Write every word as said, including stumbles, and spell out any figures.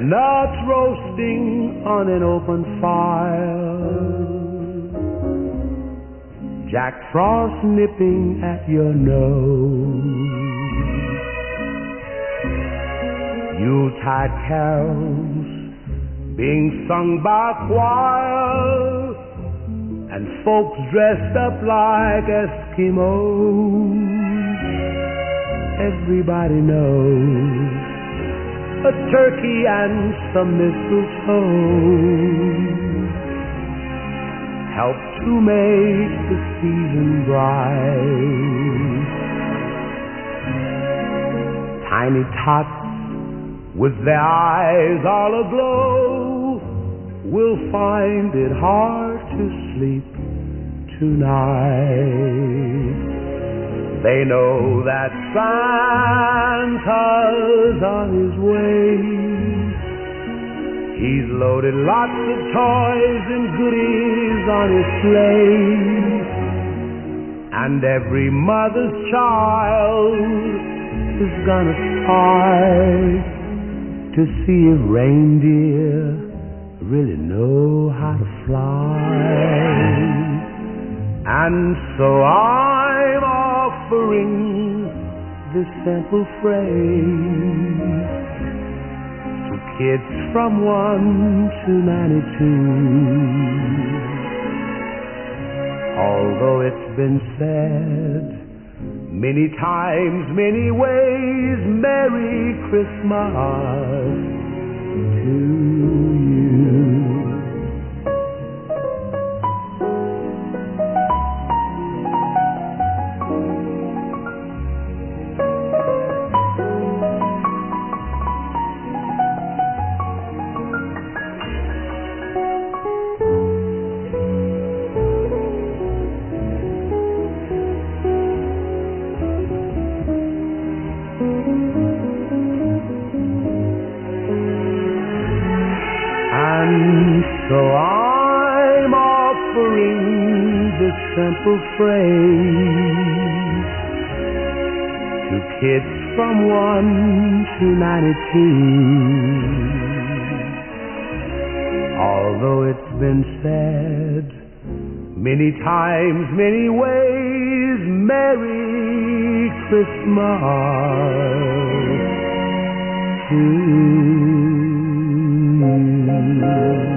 chestnuts roasting on an open fire, Jack Frost nipping at your nose, Yuletide carols being sung by choir, and folks dressed up like Eskimos. Everybody knows a turkey and some mistletoe help to make the season bright. Tiny tots with their eyes all aglow will find it hard to sleep tonight. They know that Santa's on his way. He's loaded lots of toys and goodies on his sleigh, and every mother's child is gonna spy to see if reindeer really know how to fly. And so I'm offering this simple phrase to kids from one to ninety-two. Although it's been said many times, many ways, Merry Christmas to you. And so I'm offering this simple phrase to kids from one to ninety-two. Although it's been said many times, many ways, Merry Christmas to you.